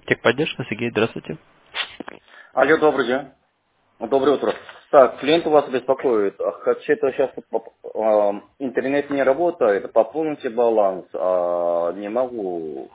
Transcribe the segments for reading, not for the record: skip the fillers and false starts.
Техподдержка, Сергей, здравствуйте. Алло, добрый день. Доброе утро. Так, клиент у вас беспокоит. Хочу-то сейчас интернет не работает, пополните баланс, не могу,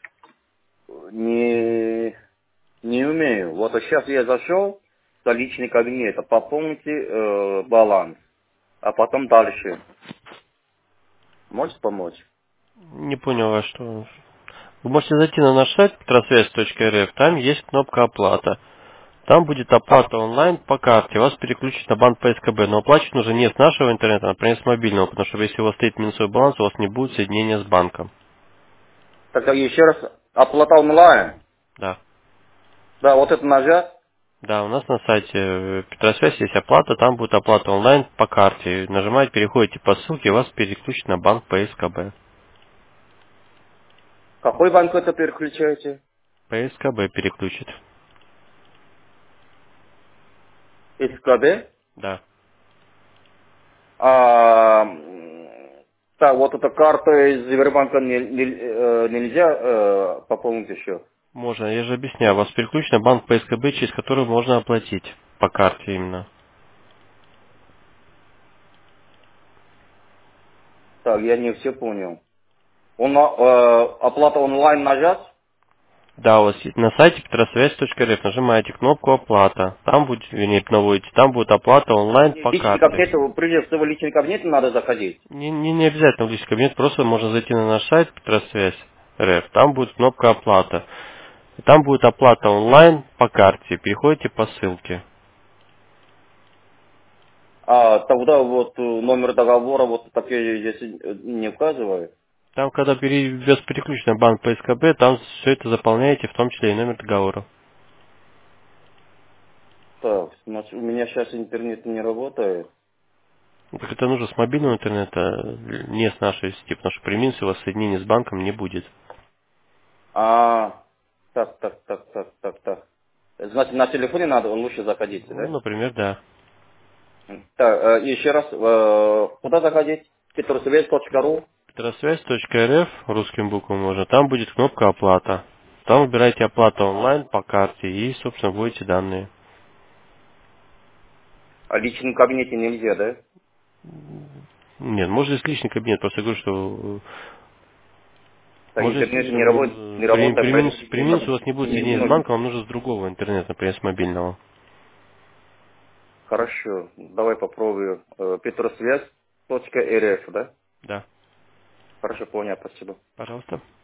не, не умею. Вот сейчас я зашел в личный кабинет, пополните баланс, а потом дальше. Можете помочь? Не понял, а что... Вы можете зайти на наш сайт petrosвязь.рф, там есть кнопка «Оплата». Там будет А, оплата онлайн по карте, вас переключат на банк по СКБ, но оплачивать нужно не с нашего интернета, а, например, с мобильного, потому что если у вас стоит минусовой баланс, у вас не будет соединения с банком. тогда еще раз, оплата онлайн. Да. Да, вот это нажать. Да, у нас на сайте Петросвязь есть оплата, там будет оплата онлайн по карте. Нажимаете, переходите по ссылке, вас переключат на банк по СКБ. Какой банк это переключаете? По СКБ переключит. СКБ? Да. Так, вот эта карта из Сбербанка нельзя пополнить еще. Можно, я же объясняю, вас переключен на банк по СКБ, через который можно оплатить по карте именно. Так, я не все понял. Оплата онлайн нажать? Да, у вас есть на сайте petrosвязь.рф нажимаете кнопку «Оплата». Там будет, вернее, наводите, там будет оплата онлайн по Личный карте. кабинет, прежде всего в личный кабинет надо заходить. Не обязательно в личный кабинет, просто можно зайти на наш сайт petrosвязь.рф. Там будет кнопка «Оплата». И там будет оплата онлайн по карте. Переходите по ссылке. А тогда вот номер договора вот такие здесь не указывает. Там, когда вас переключен на банк по СКБ, там все это заполняете, в том числе и номер договора. Так, значит, у меня сейчас интернет не работает. Ну, так это нужно с мобильного интернета, не с нашей сети, потому что при минусе у вас соединения с банком не будет. А, так. Значит, на телефоне надо лучше заходить, Ну, да? например, да. Так, еще раз, куда заходить? petrosвязь.ру. Петросвязь.рф русским буквам можно. Там будет кнопка «Оплата». Там выбираете «Оплата онлайн» по карте и, собственно, вводите данные. А в личном кабинете нельзя, да? Нет, можно здесь личный кабинет. Просто говорю, что Так, может, интернет не работает, поэтому при минусе у вас не будет соединения с банком, вам нужно с другого интернета, например, с мобильного. Хорошо, давай попробую. Petrosвязь.рф, да? Да, Хорошо, понял, спасибо. пожалуйста.